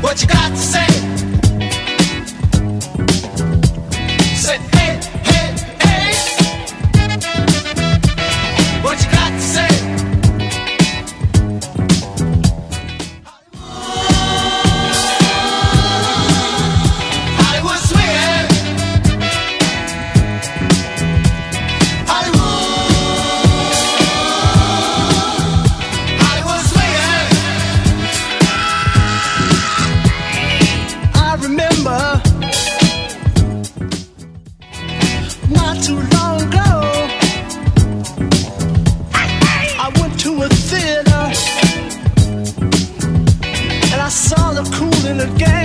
What you got to say? Say, hey, hey, hey. What you got to say? Hollywood swinging. Hollywood swinging. I remember not too long ago, I went to a theater and I saw the Kool in the Gang.